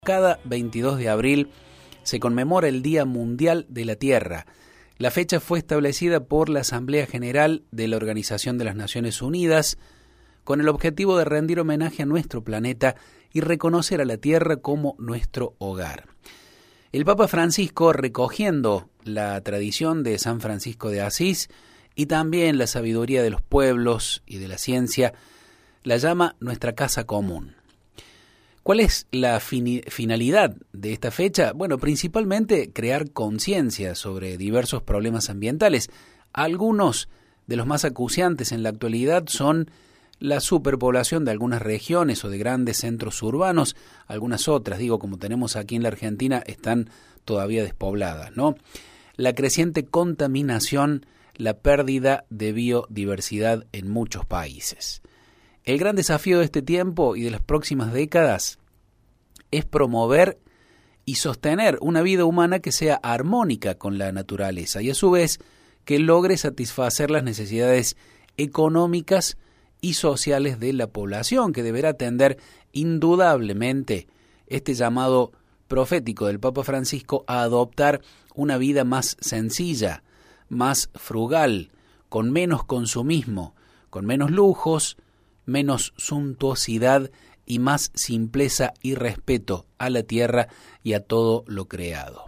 Cada 22 de abril se conmemora el Día Mundial de la Tierra. La fecha fue establecida por la Asamblea General de la Organización de las Naciones Unidas con el objetivo de rendir homenaje a nuestro planeta y reconocer a la Tierra como nuestro hogar. El Papa Francisco, recogiendo la tradición de San Francisco de Asís y también la sabiduría de los pueblos y de la ciencia, la llama nuestra casa común. ¿Cuál es la finalidad de esta fecha? Bueno, principalmente crear conciencia sobre diversos problemas ambientales. Algunos de los más acuciantes en la actualidad son la superpoblación de algunas regiones o de grandes centros urbanos. Algunas otras, como tenemos aquí en la Argentina, están todavía despobladas, ¿no? La creciente contaminación, la pérdida de biodiversidad en muchos países. El gran desafío de este tiempo y de las próximas décadas es promover y sostener una vida humana que sea armónica con la naturaleza y a su vez que logre satisfacer las necesidades económicas y sociales de la población, que deberá atender indudablemente este llamado profético del Papa Francisco a adoptar una vida más sencilla, más frugal, con menos consumismo, con menos lujos, menos suntuosidad y más simpleza y respeto a la tierra y a todo lo creado.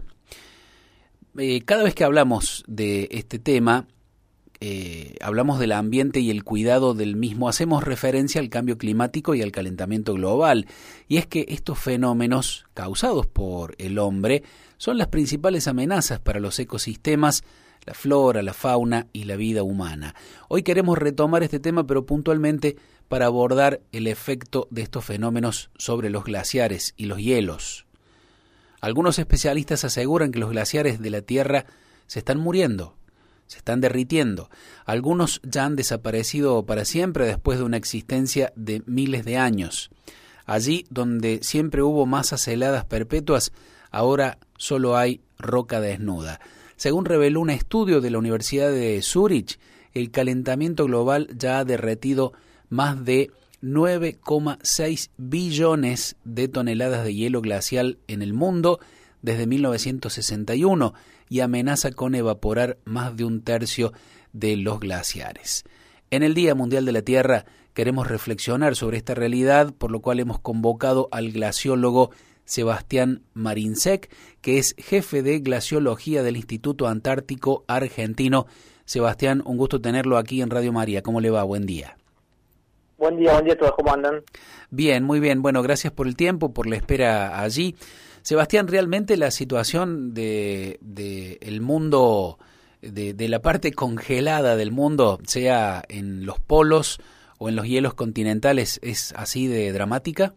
Cada vez que hablamos de este tema, hablamos del ambiente y el cuidado del mismo, hacemos referencia al cambio climático y al calentamiento global. Y es que estos fenómenos causados por el hombre son las principales amenazas para los ecosistemas, la flora, la fauna y la vida humana. Hoy queremos retomar este tema, pero puntualmente para abordar el efecto de estos fenómenos sobre los glaciares y los hielos. Algunos especialistas aseguran que los glaciares de la Tierra se están muriendo, se están derritiendo. Algunos ya han desaparecido para siempre después de una existencia de miles de años. Allí donde siempre hubo masas heladas perpetuas, ahora solo hay roca desnuda. Según reveló un estudio de la Universidad de Zúrich, el calentamiento global ya ha derretido más de 9,6 billones de toneladas de hielo glacial en el mundo desde 1961 y amenaza con evaporar más de un tercio de los glaciares. En el Día Mundial de la Tierra queremos reflexionar sobre esta realidad, por lo cual hemos convocado al glaciólogo Sebastián Marinsek, que es jefe de glaciología del Instituto Antártico Argentino. Sebastián, un gusto tenerlo aquí en Radio María. ¿Cómo le va? Buen día. Buen día a todos. ¿Cómo andan? Bien, muy bien. Bueno, gracias por el tiempo, por la espera allí. Sebastián, realmente la situación de el mundo, de la parte congelada del mundo, sea en los polos o en los hielos continentales, ¿es así de dramática?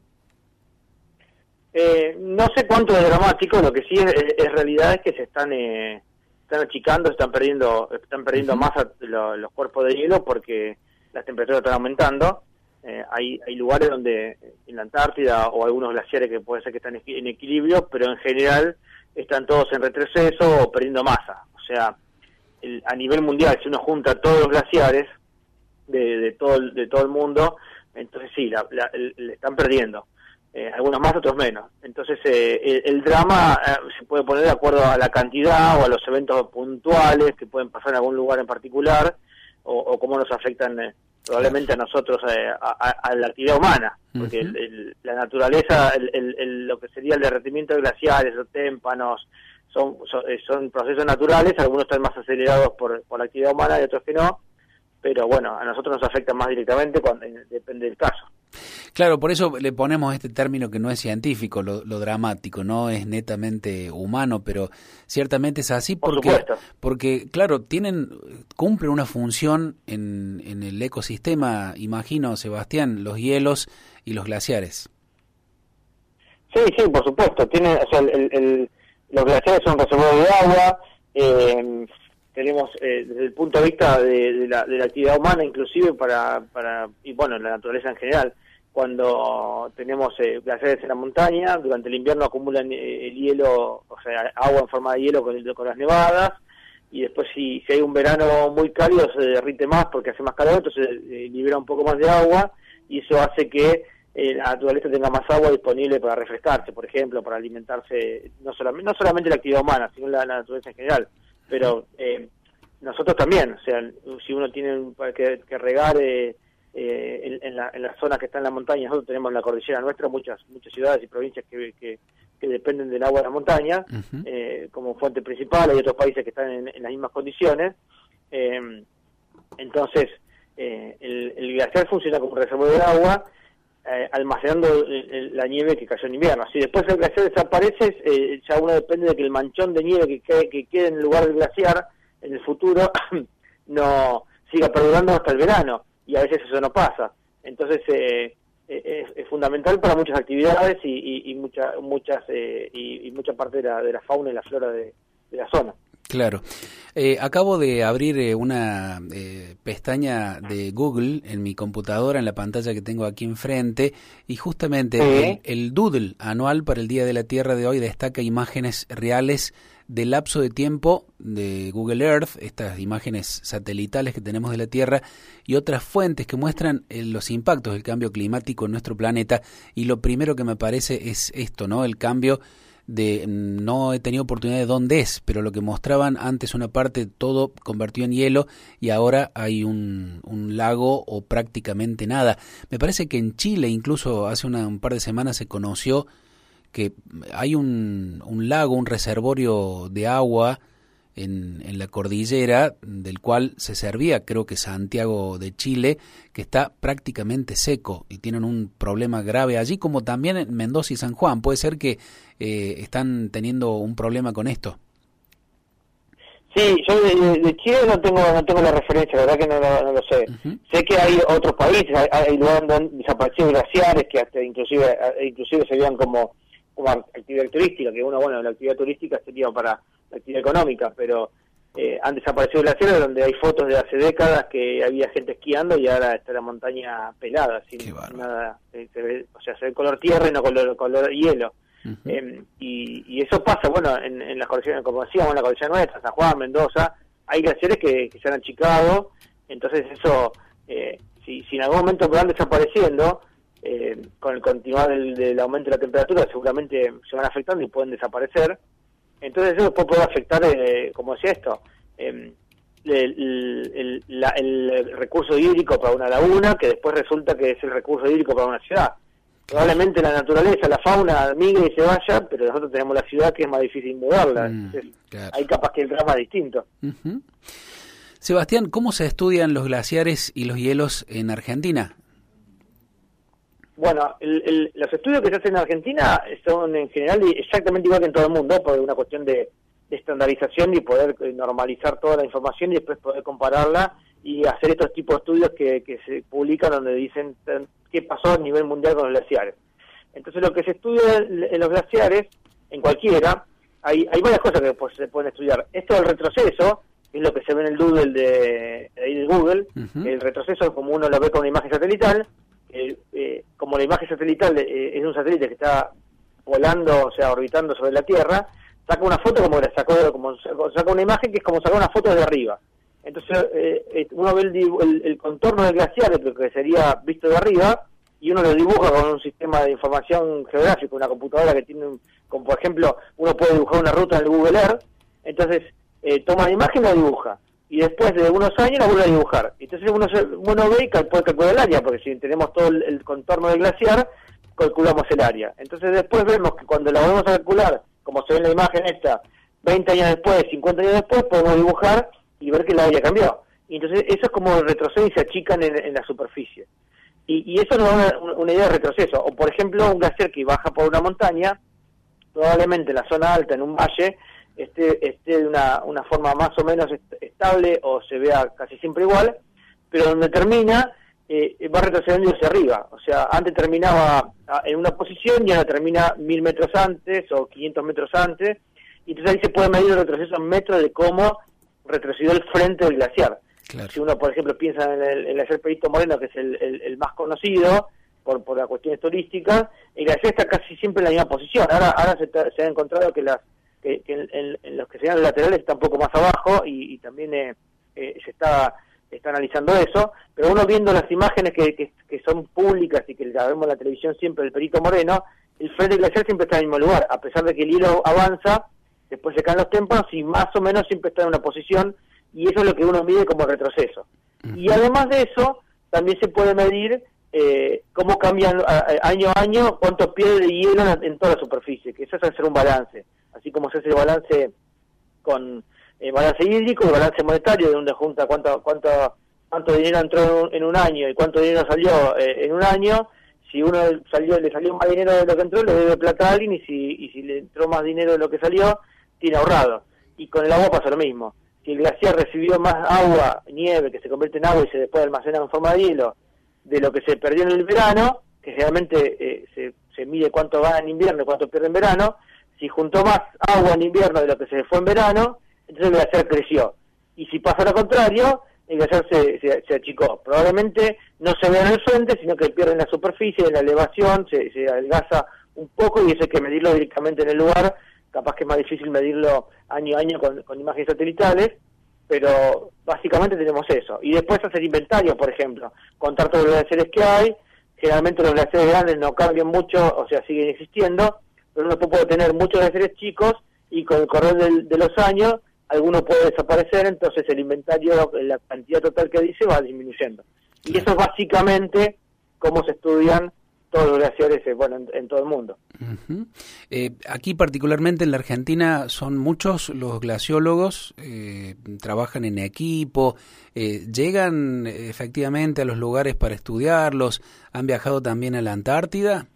No sé cuánto es dramático. Lo que sí es realidad es que se están achicando, están perdiendo masa los cuerpos de hielo porque las temperaturas están aumentando. Hay lugares donde en la Antártida o algunos glaciares que puede ser que están en equilibrio, pero en general están todos en retroceso o perdiendo masa. O sea, a nivel mundial, si uno junta todos los glaciares de todo el mundo, entonces sí, le están perdiendo. Algunos más, otros menos. Entonces el drama se puede poner de acuerdo a la cantidad o a los eventos puntuales que pueden pasar en algún lugar en particular o cómo nos afectan probablemente a nosotros, a la actividad humana, porque la naturaleza, lo que sería el derretimiento de glaciares, los témpanos, son procesos naturales. Algunos están más acelerados por la actividad humana y otros que no, pero bueno, a nosotros nos afectan más directamente depende del caso. Claro, por eso le ponemos este término que no es científico, lo dramático, no es netamente humano, pero ciertamente es así porque claro, cumplen una función en el ecosistema, imagino, Sebastián, los hielos y los glaciares. Sí, por supuesto. Los glaciares son reservorios de agua. Tenemos desde el punto de vista de la actividad humana, inclusive y bueno, la naturaleza en general, cuando tenemos glaciares en la montaña, durante el invierno acumulan el hielo, o sea, agua en forma de hielo con las nevadas, y después si hay un verano muy cálido se derrite más porque hace más calor, entonces libera un poco más de agua, y eso hace que la naturaleza tenga más agua disponible para refrescarse, por ejemplo, para alimentarse, no solamente la actividad humana, sino la naturaleza en general. Pero nosotros también, o sea, si uno tiene que regar en la zona que está en la montaña, nosotros tenemos en la cordillera nuestra muchas ciudades y provincias que dependen del agua de la montaña, como fuente principal. Hay otros países que están en las mismas condiciones. Entonces, el glaciar funciona como un reservorio de agua, almacenando la nieve que cayó en invierno. Si después el glaciar desaparece, ya uno depende de que el manchón de nieve que quede en el lugar del glaciar en el futuro no siga perdurando hasta el verano, y a veces eso no pasa. Entonces es fundamental para muchas actividades y mucha parte de la fauna y la flora de la zona. Claro. Acabo de abrir una pestaña de Google en mi computadora, en la pantalla que tengo aquí enfrente, y justamente el Doodle anual para el Día de la Tierra de hoy destaca imágenes reales del lapso de tiempo de Google Earth, estas imágenes satelitales que tenemos de la Tierra, y otras fuentes que muestran los impactos del cambio climático en nuestro planeta. Y lo primero que me parece es esto, ¿no? El cambio no he tenido oportunidad de dónde es, pero lo que mostraban antes una parte todo convertido en hielo y ahora hay un lago o prácticamente nada. Me parece que en Chile incluso hace un par de semanas se conoció que hay un lago, un reservorio de agua en la cordillera, del cual se servía, creo que Santiago de Chile, que está prácticamente seco y tienen un problema grave allí, como también en Mendoza y San Juan. ¿Puede ser que están teniendo un problema con esto? Sí, yo de Chile no tengo la referencia, la verdad que no lo sé. Sé que hay otros países, hay lugares donde han desaparecido glaciares que hasta inclusive se veían como actividad turística, que la actividad turística sería para la actividad económica, pero han desaparecido glaciares donde hay fotos de hace décadas que había gente esquiando y ahora está la montaña pelada, sin nada, se ve color tierra y no color hielo. Y eso pasa, en las cordilleras, como decíamos, en la cordillera nuestra, San Juan, Mendoza, hay glaciares que se han achicado. Entonces eso, si en algún momento van desapareciendo, con el continuar del aumento de la temperatura seguramente se van afectando y pueden desaparecer. Entonces eso puede afectar, como decía esto, el recurso hídrico para una laguna, que después resulta que es el recurso hídrico para una ciudad. Probablemente la naturaleza, la fauna migre y se vaya, pero nosotros tenemos la ciudad que es más difícil mudarla. Entonces, claro, hay capaz que el drama es distinto. Sebastián, ¿cómo se estudian los glaciares y los hielos en Argentina? Bueno, los estudios que se hacen en Argentina son en general exactamente igual que en todo el mundo, por una cuestión de estandarización y poder normalizar toda la información y después poder compararla y hacer estos tipos de estudios que se publican donde dicen qué pasó a nivel mundial con los glaciares. Entonces lo que se estudia en los glaciares, en cualquiera, hay varias cosas que se pueden estudiar. Esto del retroceso, es lo que se ve en el Doodle de Google. El retroceso, como uno lo ve con una imagen satelital, como la imagen satelital es un satélite que está volando, o sea, orbitando sobre la Tierra, saca una foto saca una imagen que es como sacar una foto desde arriba. Entonces uno ve el contorno del glaciar, lo que sería visto de arriba, y uno lo dibuja con un sistema de información geográfica, una computadora que tiene, como por ejemplo, uno puede dibujar una ruta en el Google Earth. Entonces toma la imagen y la dibuja, y después de unos años la vuelve a dibujar. Entonces uno ve y puede calcular el área, porque si tenemos todo el contorno del glaciar, calculamos el área. Entonces después vemos que cuando la volvemos a calcular, como se ve en la imagen esta, 20 años después, 50 años después, podemos dibujar y ver que el área cambió. Y entonces eso es como retroceden y se achican en la superficie. Y eso nos da una idea de retroceso. O por ejemplo, un glaciar que baja por una montaña, probablemente en la zona alta, en un valle, esté de una forma más o menos estable o se vea casi siempre igual, pero donde termina va retrocediendo hacia arriba. O sea, antes terminaba en una posición y ahora termina 1000 metros antes o 500 metros antes, y entonces ahí se puede medir el retroceso en metros de cómo retrocedió el frente del glaciar. Claro. Si uno, por ejemplo, piensa en el glaciar Perito Moreno, que es el más conocido por las cuestiones turísticas, el glaciar está casi siempre en la misma posición. Ahora se ha encontrado que en los que serían los laterales está un poco más abajo y también se está está analizando eso, pero uno viendo las imágenes que son públicas y que la vemos en la televisión siempre, el Perito Moreno, el frente glaciar siempre está en el mismo lugar, a pesar de que el hielo avanza, después se caen los témpanos y más o menos siempre está en una posición, y eso es lo que uno mide como retroceso. Y además de eso, también se puede medir cómo cambian año a año, cuántos pies de hielo en toda la superficie, que eso es hacer un balance, así como se hace el balance con balance hídrico, el balance monetario, de donde junta cuánto dinero entró en un año y cuánto dinero salió en un año. Si uno le salió más dinero de lo que entró, le debe plata a alguien, y si le entró más dinero de lo que salió, tiene ahorrado. Y con el agua pasa lo mismo. Si el glaciar recibió más agua, nieve, que se convierte en agua y se después almacena en forma de hielo, de lo que se perdió en el verano, que generalmente se mide cuánto gana en invierno y cuánto pierde en verano, si juntó más agua en invierno de lo que se fue en verano, entonces el glaciar creció. Y si pasa lo contrario, el glaciar se achicó. Probablemente no se vea en el frente, sino que pierde en la superficie, en la elevación, se adelgaza un poco, y eso hay que medirlo directamente en el lugar. Capaz que es más difícil medirlo año a año con imágenes satelitales, pero básicamente tenemos eso. Y después hacer inventario, por ejemplo, contar todos los glaciares que hay. Generalmente los glaciares grandes no cambian mucho, o sea, siguen existiendo, pero uno puede tener muchos glaciares chicos, y con el correr de los años alguno puede desaparecer, entonces el inventario, la cantidad total que dice, va disminuyendo. Y eso es básicamente cómo se estudian todos los glaciares en todo el mundo. Aquí particularmente en la Argentina son muchos los glaciólogos, trabajan en equipo, llegan efectivamente a los lugares para estudiarlos, han viajado también a la Antártida.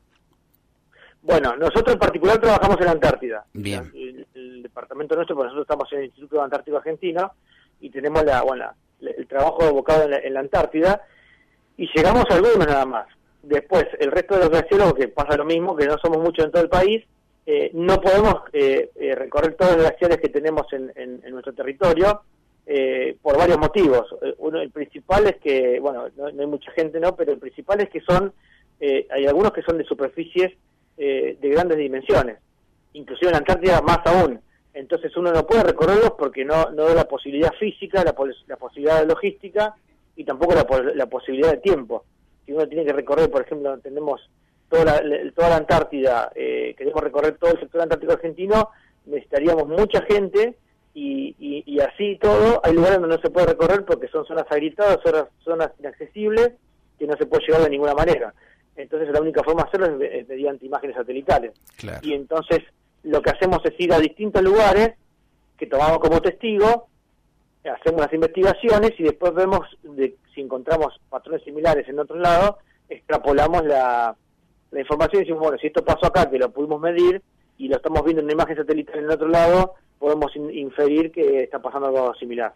Bueno, nosotros en particular trabajamos en la Antártida. Bien. El departamento nuestro, porque nosotros estamos en el Instituto Antártico Argentino y tenemos el trabajo abocado en la Antártida, y llegamos a algunos nada más. Después, el resto de los glaciólogos, que pasa lo mismo, que no somos muchos en todo el país, no podemos recorrer todos los glaciares que tenemos en nuestro territorio, por varios motivos. El principal es que, no hay mucha gente, pero el principal es que hay algunos que son de superficies de grandes dimensiones, inclusive en la Antártida más aún. Entonces uno no puede recorrerlos porque no da la posibilidad física, la posibilidad de logística, y tampoco la posibilidad de tiempo. Si uno tiene que recorrer, por ejemplo, tenemos toda la Antártida, queremos recorrer todo el sector antártico argentino, necesitaríamos mucha gente, y así todo, hay lugares donde no se puede recorrer porque son zonas agrietadas, zonas inaccesibles, que no se puede llegar de ninguna manera. Entonces la única forma de hacerlo es mediante imágenes satelitales. Claro. Y entonces lo que hacemos es ir a distintos lugares que tomamos como testigo, hacemos las investigaciones, y después vemos si encontramos patrones similares en otro lado, extrapolamos la información y decimos, si esto pasó acá, que lo pudimos medir, y lo estamos viendo en una imagen satelital en otro lado, podemos inferir que está pasando algo similar.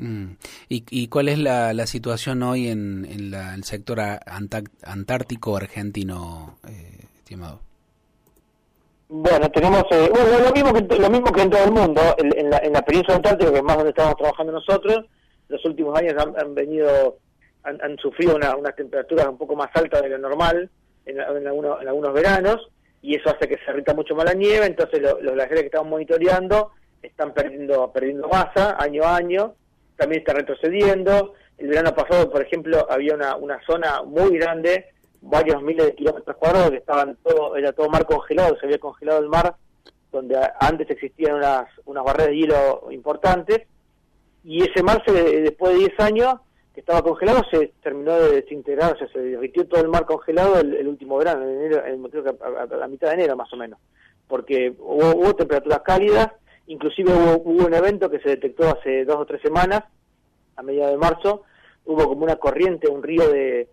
¿Y cuál es la situación hoy en el sector antártico argentino, estimado? Bueno, tenemos lo mismo que en todo el mundo. En la península antártica, que es más donde estamos trabajando nosotros, los últimos años han sufrido unas temperaturas un poco más altas de lo normal en algunos veranos, y eso hace que se derrita mucho más la nieve. Entonces los glaciares que estamos monitoreando están perdiendo masa año a año, también está retrocediendo. El verano pasado, por ejemplo, había una zona muy grande, varios miles de kilómetros cuadrados, que era todo mar congelado, se había congelado el mar, donde antes existían unas barreras de hielo importantes, y ese mar, después de 10 años que estaba congelado, se terminó de desintegrar, o sea, se derritió todo el mar congelado el último verano, en enero, creo que a la mitad de enero más o menos, porque hubo temperaturas cálidas. Inclusive hubo un evento que se detectó hace 2 o 3 semanas, a mediados de marzo, hubo como una corriente, un río de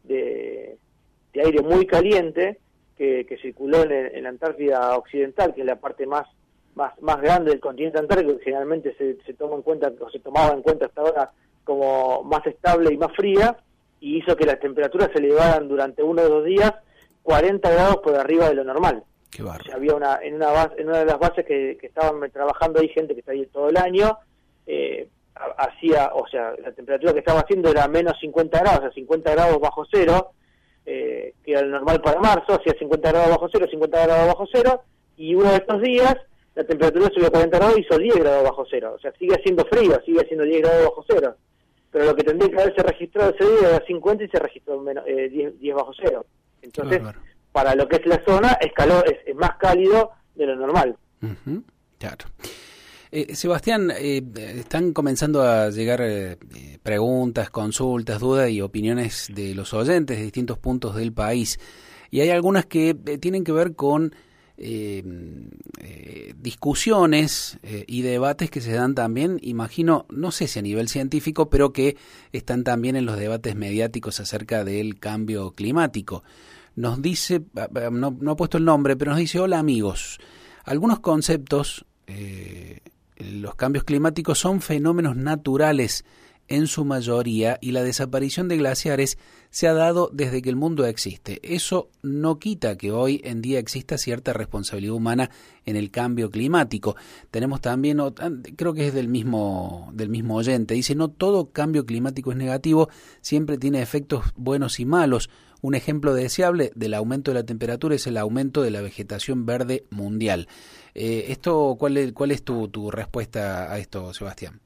aire muy caliente que circuló en la Antártida Occidental, que es la parte más grande del continente antártico, que generalmente se toma en cuenta, o se tomaba en cuenta hasta ahora como más estable y más fría, y hizo que las temperaturas se elevaran durante 1 o 2 días 40 grados por arriba de lo normal. Qué bárbaro. O sea, había en una de las bases que estaban trabajando ahí, gente que está ahí todo el año, la temperatura que estaba haciendo era menos 50 grados, o sea, 50 grados bajo cero, que era lo normal para marzo, hacía 50 grados bajo cero, 50 grados bajo cero, y uno de estos días la temperatura subió a 40 grados y hizo 10 grados bajo cero, o sea, sigue haciendo frío, sigue haciendo 10 grados bajo cero, pero lo que tendría que haberse registrado ese día era 50 y se registró 10 bajo cero. Entonces, para lo que es la zona, es más cálido de lo normal. Uh-huh. Claro. Sebastián, están comenzando a llegar preguntas, consultas, dudas y opiniones de los oyentes de distintos puntos del país. Y hay algunas que tienen que ver con discusiones y debates que se dan también, imagino, no sé si a nivel científico, pero que están también en los debates mediáticos acerca del cambio climático. Nos dice, no ha puesto el nombre, pero nos dice: hola amigos, algunos conceptos, los cambios climáticos son fenómenos naturales en su mayoría y la desaparición de glaciares se ha dado desde que el mundo existe. Eso no quita que hoy en día exista cierta responsabilidad humana en el cambio climático. Tenemos también, creo que es del mismo oyente, dice: no todo cambio climático es negativo, siempre tiene efectos buenos y malos. Un ejemplo deseable del aumento de la temperatura es el aumento de la vegetación verde mundial. ¿Cuál es tu respuesta a esto, Sebastián?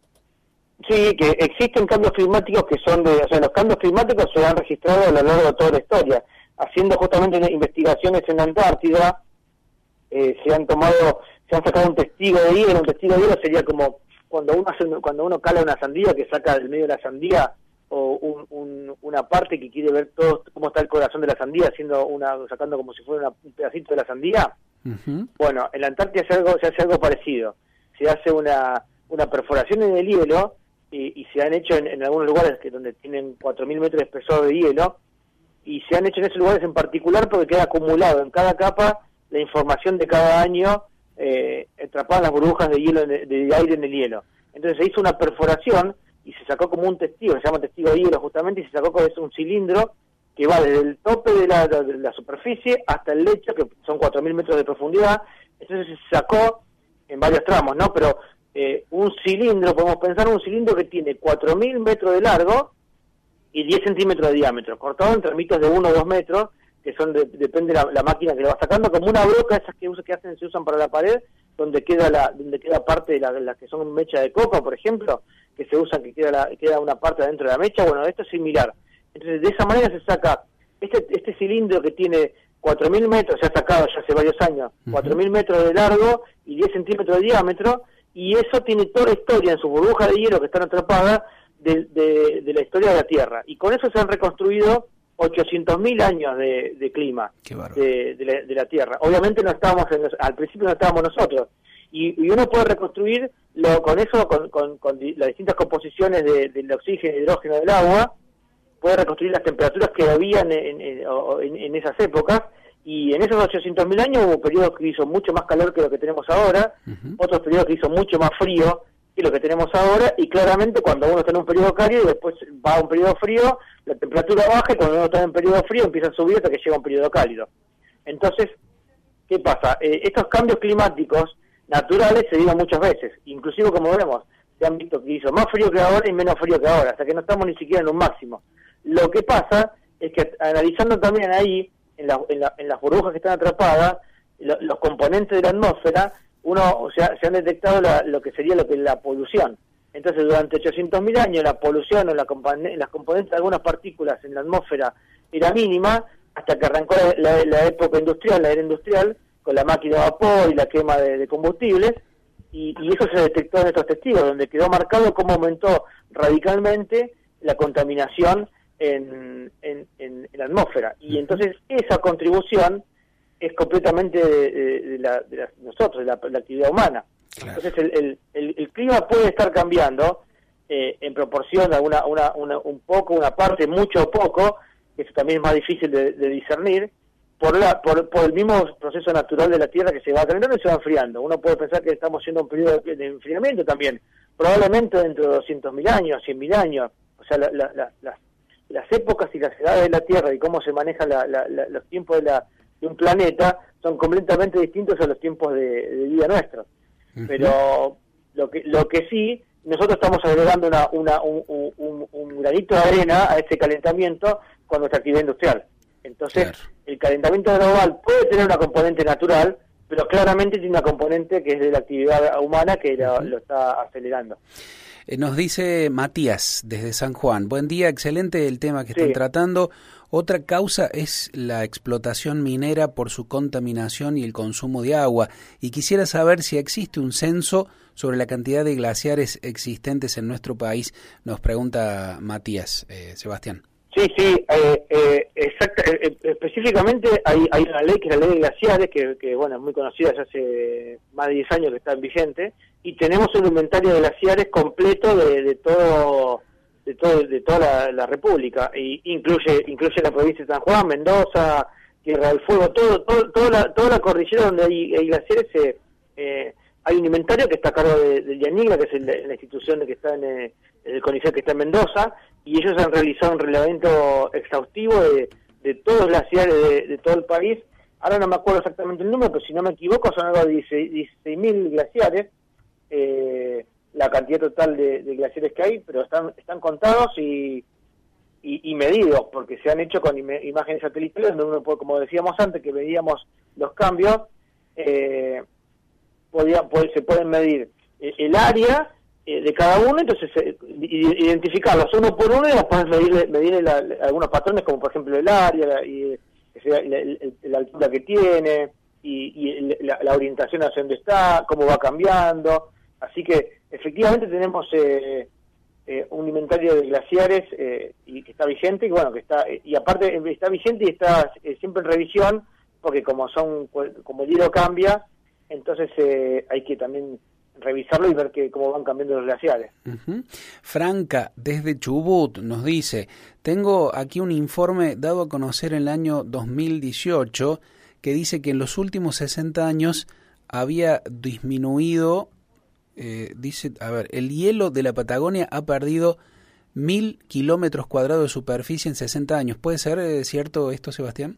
Sí, que existen cambios climáticos que son los cambios climáticos se han registrado a lo largo de toda la historia. Haciendo justamente investigaciones en la Antártida, se han sacado un testigo de hielo. Un testigo de hielo sería como cuando uno cala una sandía, que saca del medio de la sandía, o una parte que quiere ver todo cómo está el corazón de la sandía, sacando como si fuera un pedacito de la sandía. Uh-huh. Bueno, en la Antártida se hace algo parecido. Se hace una perforación en el hielo, y se han hecho en algunos lugares donde tienen 4.000 metros de espesor de hielo, y se han hecho en esos lugares en particular porque queda acumulado en cada capa la información de cada año atrapada en las burbujas de hielo, de aire en el hielo. Entonces se hizo una perforación y se sacó como un testigo, se llama testigo de hielo justamente, y se sacó como un cilindro que va desde el tope de la superficie hasta el lecho, que son 4.000 metros de profundidad. Entonces se sacó en varios tramos, ¿no? Pero un cilindro, podemos pensar un cilindro que tiene 4.000 metros de largo y 10 centímetros de diámetro, cortado en tramitos de 1 o 2 metros, que son depende de la máquina que lo va sacando, como una broca, esas que se usan para la pared, donde queda parte de las que son mecha de copa, por ejemplo, que se usan, que queda una parte adentro de la mecha. Bueno, esto es similar. Entonces, de esa manera se saca este cilindro que tiene 4.000 metros, se ha sacado ya hace varios años, 4.000 metros de largo y 10 centímetros de diámetro, y eso tiene toda la historia en sus burbujas de hielo que están atrapadas de la historia de la Tierra. Y con eso se han reconstruido 800.000 años de clima de la Tierra. Obviamente al principio no estábamos nosotros. Y uno puede reconstruir con eso, con las distintas composiciones del oxígeno y hidrógeno del agua, puede reconstruir las temperaturas que habían en esas épocas. Y en esos 800.000 años hubo periodos que hizo mucho más calor que lo que tenemos ahora, otros periodos que hizo mucho más frío que lo que tenemos ahora, y claramente cuando uno está en un periodo cálido y después va a un periodo frío, la temperatura baja, y cuando uno está en periodo frío empieza a subir hasta que llega a un periodo cálido. Entonces, ¿qué pasa? Estos cambios climáticos naturales se dieron muchas veces, inclusive como vemos, se han visto que hizo más frío que ahora y menos frío que ahora, hasta que no estamos ni siquiera en un máximo. Lo que pasa es que analizando también ahí, en las burbujas que están atrapadas, los componentes de la atmósfera, se han detectado lo que sería la polución. Entonces, durante 800.000 años, la polución o las componentes de algunas partículas en la atmósfera era mínima, hasta que arrancó la época industrial, la era industrial, con la máquina de vapor y la quema de combustibles, y eso se detectó en estos testigos, donde quedó marcado cómo aumentó radicalmente la contaminación en la atmósfera. Y entonces esa contribución es completamente de nosotros, de la actividad humana. Claro. Entonces el clima puede estar cambiando en proporción a un poco, una parte, mucho o poco, que eso también es más difícil de discernir, por el mismo proceso natural de la Tierra, que se va calentando y se va enfriando. Uno puede pensar que estamos yendo a un periodo de enfriamiento también, probablemente dentro de 200.000 años, 100.000 años. O sea, las épocas y las edades de la Tierra y cómo se manejan los tiempos de un planeta son completamente distintos a los tiempos de vida nuestros. Uh-huh. Pero lo que sí, nosotros estamos agregando un granito de arena a este calentamiento con nuestra actividad industrial. Entonces, claro, el calentamiento global puede tener una componente natural, pero claramente tiene una componente que es de la actividad humana que lo está acelerando. Nos dice Matías desde San Juan. Buen día, excelente el tema que están tratando. Otra causa es la explotación minera por su contaminación y el consumo de agua. Y quisiera saber si existe un censo sobre la cantidad de glaciares existentes en nuestro país, nos pregunta Matías. Sebastián. Sí, específicamente hay una ley que es la ley de glaciares, que bueno, es muy conocida, ya hace más de 10 años que está vigente, y tenemos un inventario de glaciares completo de toda la República, y incluye la provincia de San Juan, Mendoza, Tierra del Fuego, toda la cordillera donde hay glaciares. Hay un inventario que está a cargo de Yanigra, que es la institución que está en el CONICET, que está en Mendoza, y ellos han realizado un relevamiento exhaustivo de todos los glaciares de todo el país. Ahora no me acuerdo exactamente el número, pero si no me equivoco son algo de 16.000 glaciares, la cantidad total de glaciares que hay, pero están contados y medidos, porque se han hecho con imágenes satelitales, donde uno puede, como decíamos antes, que medíamos los cambios, se pueden medir el área de cada uno, entonces identificarlos uno por uno y después medir algunos patrones, como por ejemplo el área, la altura que tiene, y la orientación hacia dónde está, cómo va cambiando. Así que efectivamente tenemos un inventario de glaciares y que está vigente, y bueno, y aparte está vigente y está siempre en revisión, porque como el hielo cambia, entonces hay que también revisarlo y ver cómo van cambiando los glaciares. Uh-huh. Franca, desde Chubut, nos dice, tengo aquí un informe dado a conocer en el año 2018 que dice que en los últimos 60 años había disminuido, el hielo de la Patagonia ha perdido 1.000 kilómetros cuadrados de superficie en 60 años. ¿Puede ser cierto esto, Sebastián?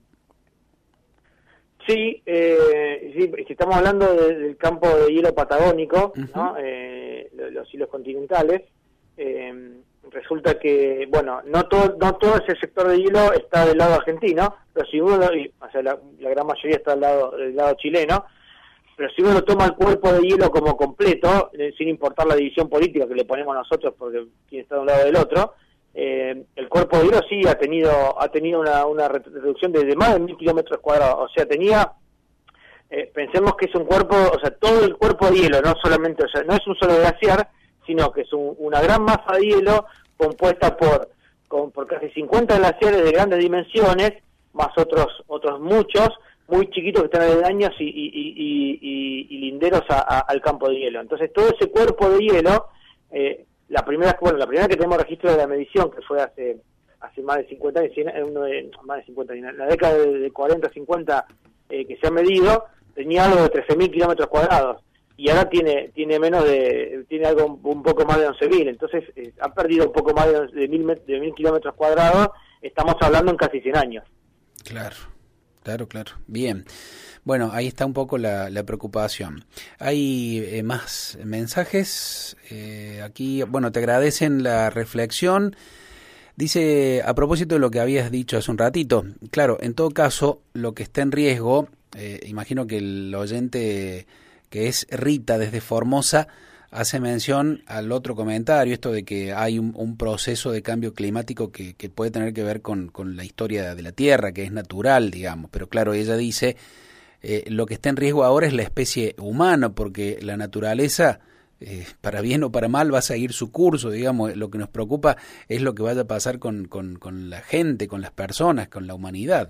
Sí, si estamos hablando del campo de hielo patagónico, uh-huh, ¿no? Los hielos continentales, resulta que, bueno, no todo ese sector de hielo está del lado argentino, pero si uno, la gran mayoría está del lado chileno, pero si uno lo toma el cuerpo de hielo como completo, sin importar la división política que le ponemos nosotros, porque quien está de un lado del otro, el cuerpo de hielo sí ha tenido una reducción de más de 1.000 kilómetros cuadrados. O sea, pensemos que es un cuerpo, o sea, todo el cuerpo de hielo, no solamente, o sea, no es un solo glaciar, sino que es una gran masa de hielo compuesta por casi 50 glaciares de grandes dimensiones, más otros muchos muy chiquitos que están aledaños y linderos al campo de hielo. Entonces, todo ese cuerpo de hielo, la primera que tenemos registro de la medición, que fue hace más de 50 años, en la década de 40, 50, que se ha medido, tenía algo de 13.000 kilómetros cuadrados, y ahora tiene algo un poco más de 11.000, entonces ha perdido un poco más de 1.000 kilómetros cuadrados. Estamos hablando en casi 100 años. Claro. Bien. Bueno, ahí está un poco la preocupación. Hay más mensajes. Aquí, bueno, te agradecen la reflexión. Dice, a propósito de lo que habías dicho hace un ratito, claro, en todo caso, lo que está en riesgo, imagino que el oyente que es Rita desde Formosa hace mención al otro comentario, esto de que hay un proceso de cambio climático que puede tener que ver con la historia de la Tierra, que es natural, digamos, pero claro, ella dice, lo que está en riesgo ahora es la especie humana, porque la naturaleza, para bien o para mal, va a seguir su curso, digamos, lo que nos preocupa es lo que vaya a pasar con la gente, con las personas, con la humanidad.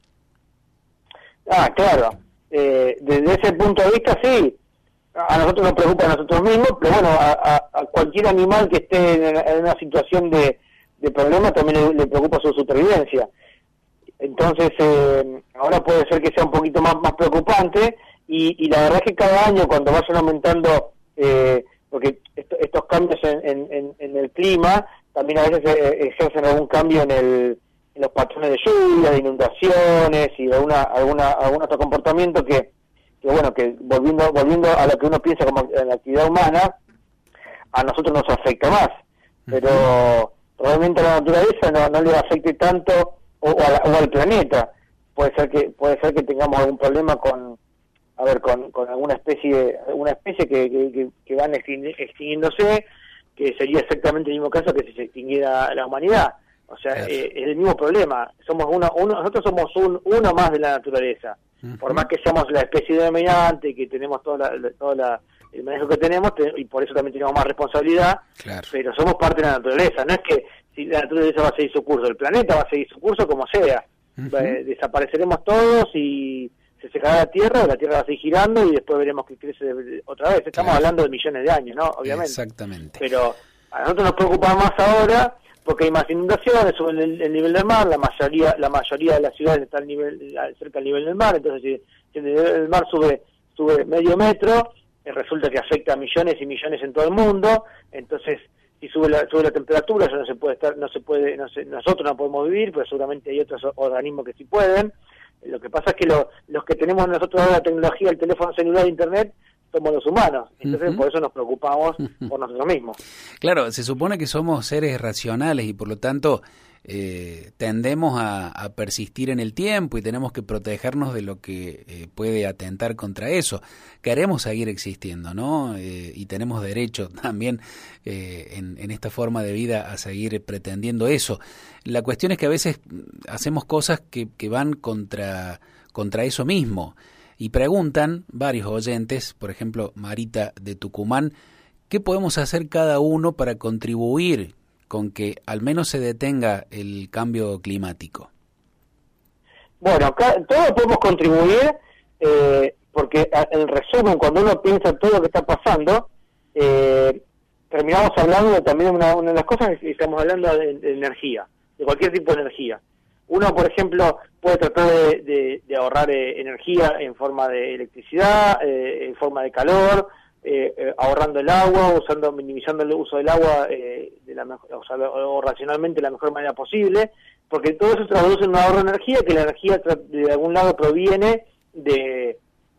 Claro, desde ese punto de vista sí. A nosotros nos preocupa a nosotros mismos, pero bueno, a cualquier animal que esté en una situación de problema también le preocupa su supervivencia. Entonces, ahora puede ser que sea un poquito más preocupante, y la verdad es que cada año, cuando vayan aumentando, porque estos cambios en el clima también a veces ejercen algún cambio en los patrones de lluvia, de inundaciones y algún otro comportamiento que volviendo a lo que uno piensa como en la actividad humana, a nosotros nos afecta más, pero realmente a la naturaleza no le afecte tanto, o al planeta. Puede ser que tengamos algún problema con alguna especie que van extinguiéndose, que sería exactamente el mismo caso que si se extinguiera la humanidad. O sea, claro. Es el mismo problema. Somos nosotros somos uno más de la naturaleza. Por más que seamos la especie dominante, que tenemos el manejo que tenemos, y por eso también tenemos más responsabilidad, Claro. pero somos parte de la naturaleza. No es que si la naturaleza va a seguir su curso, el planeta va a seguir su curso como sea. Desapareceremos todos y se secará la Tierra va a seguir girando y después veremos que crece otra vez. Estamos hablando de millones de años, ¿no? Obviamente. Exactamente. Pero a nosotros nos preocupa más ahora porque hay más inundaciones, sube el nivel del mar, la mayoría de las ciudades están cerca del nivel del mar, entonces si el nivel del mar sube medio metro, resulta que afecta a millones y millones en todo el mundo. Entonces si sube la temperatura, ya nosotros no podemos vivir, pero seguramente hay otros organismos que sí pueden. Lo que pasa es que los que tenemos nosotros ahora la tecnología, el teléfono celular, internet, somos los humanos, entonces por eso nos preocupamos por nosotros mismos. Claro, se supone que somos seres racionales y por lo tanto tendemos a persistir en el tiempo y tenemos que protegernos de lo que puede atentar contra eso. Queremos seguir existiendo, ¿no? Y tenemos derecho también en esta forma de vida a seguir pretendiendo eso. La cuestión es que a veces hacemos cosas que van contra eso mismo. Y preguntan varios oyentes, por ejemplo, Marita de Tucumán, ¿qué podemos hacer cada uno para contribuir con que al menos se detenga el cambio climático? Bueno, todos podemos contribuir, porque en resumen, cuando uno piensa todo lo que está pasando, terminamos hablando también de una de las cosas que estamos hablando de energía, de cualquier tipo de energía. Uno, por ejemplo, puede tratar de ahorrar energía en forma de electricidad, en forma de calor, ahorrando el agua, minimizando el uso del agua o racionalmente de la mejor manera posible, porque todo eso traduce en un ahorro de energía, que la energía de algún lado proviene de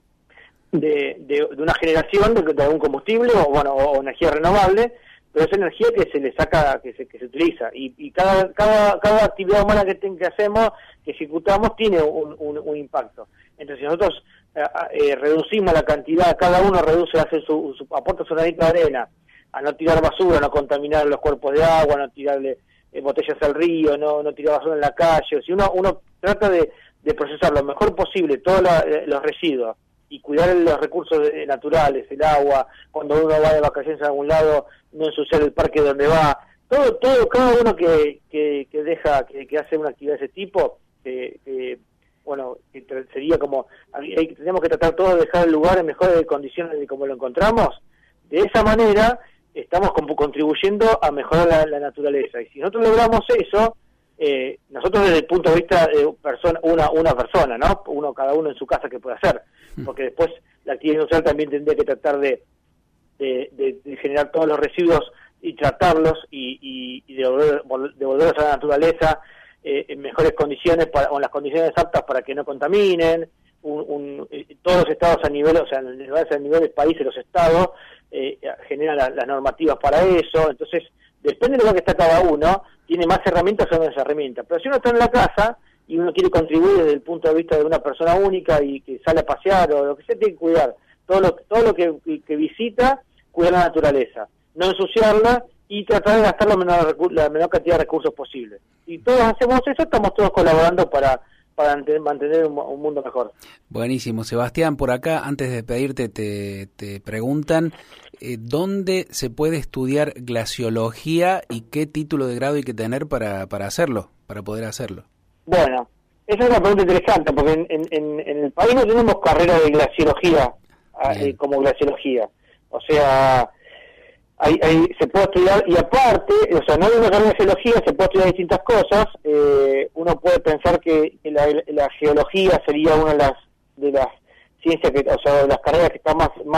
una generación de algún combustible o energía renovable, pero es energía que se le saca, que se utiliza, y cada actividad humana que hacemos, que ejecutamos, tiene un impacto. Entonces, si nosotros reducimos la cantidad, cada uno hace aporta su granito de arena, a no tirar basura, no contaminar los cuerpos de agua, no tirarle botellas al río, no tirar basura en la calle. Si uno trata de procesar lo mejor posible todos los residuos, y cuidar los recursos naturales, el agua, cuando uno va de vacaciones a algún lado, no ensuciar el parque donde va, todo cada uno que hace una actividad de ese tipo, sería como, tenemos que tratar todo de dejar el lugar en mejores condiciones de como lo encontramos. De esa manera estamos contribuyendo a mejorar la naturaleza, y si nosotros logramos eso, nosotros desde el punto de vista de una persona, ¿no? Cada uno en su casa, que puede hacer, porque después la actividad industrial también tendría que tratar de generar todos los residuos y tratarlos y devolverlos a la naturaleza en mejores condiciones, o en las condiciones aptas para que no contaminen. Todos los estados a nivel del país, los estados generan las normativas para eso. Entonces depende de lo que está cada uno, tiene más herramientas o menos herramientas. Pero si uno está en la casa y uno quiere contribuir desde el punto de vista de una persona única y que sale a pasear o lo que sea, tiene que cuidar todo lo que visita, cuidar la naturaleza, no ensuciarla y tratar de gastar la menor cantidad de recursos posible. Si todos hacemos eso, estamos todos colaborando para mantener un mundo mejor. Buenísimo. Sebastián, por acá, antes de despedirte, te preguntan ¿dónde se puede estudiar glaciología y qué título de grado hay que tener para poder hacerlo? Bueno, esa es una pregunta interesante, porque en el país no tenemos carrera de glaciología como glaciología. O sea, se puede estudiar, y aparte, no hay una carrera de geología, se puede estudiar distintas cosas. Uno puede pensar que la geología sería una de las ciencias de las carreras que está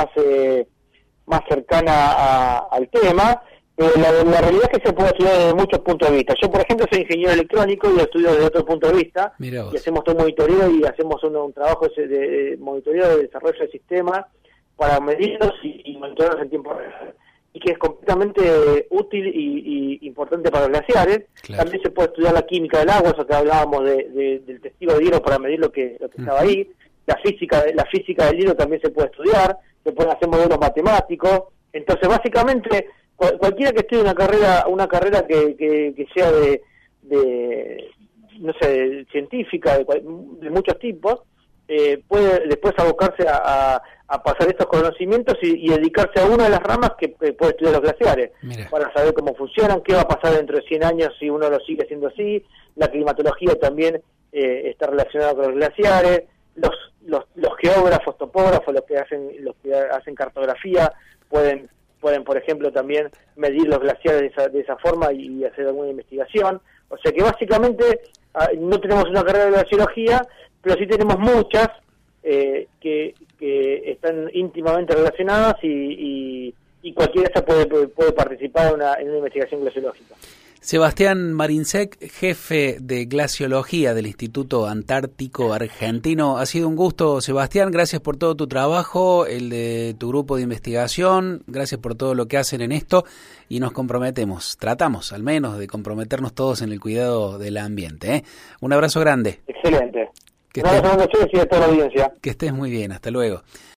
más cercana al tema, pero la realidad es que se puede estudiar desde muchos puntos de vista. Yo, por ejemplo, soy ingeniero electrónico y lo estudio desde otro punto de vista, y hacemos todo monitoreo y hacemos un trabajo de monitoreo de desarrollo del sistema para medirlos y monitorearlos en tiempo real, y que es completamente útil y importante para los glaciares. Claro. También se puede estudiar la química del agua, eso que hablábamos del testigo de hielo, para medir lo que estaba ahí. La física del hielo también se puede estudiar, se pueden hacer modelos matemáticos. Entonces, básicamente, cualquiera que estudie una carrera que sea de no sé, científica, de muchos tipos, puede después abocarse a pasar estos conocimientos y dedicarse a una de las ramas que puede estudiar los glaciares. Mira. Para saber cómo funcionan, qué va a pasar dentro de 100 años si uno lo sigue haciendo así. La climatología también está relacionada con los glaciares. Los geógrafos, topógrafos, los que hacen cartografía, pueden por ejemplo también medir los glaciares de esa forma y hacer alguna investigación. O sea que básicamente no tenemos una carrera de glaciología, pero sí tenemos muchas que están íntimamente relacionadas y cualquiera puede participar en una investigación glaciológica. Sebastián Marinsek, jefe de glaciología del Instituto Antártico Argentino. Ha sido un gusto, Sebastián. Gracias por todo tu trabajo, el de tu grupo de investigación. Gracias por todo lo que hacen en esto y nos tratamos al menos de comprometernos todos en el cuidado del ambiente, ¿eh? Un abrazo grande. Excelente. Un abrazo grande a ustedes y a toda la audiencia. Que estés muy bien. Hasta luego.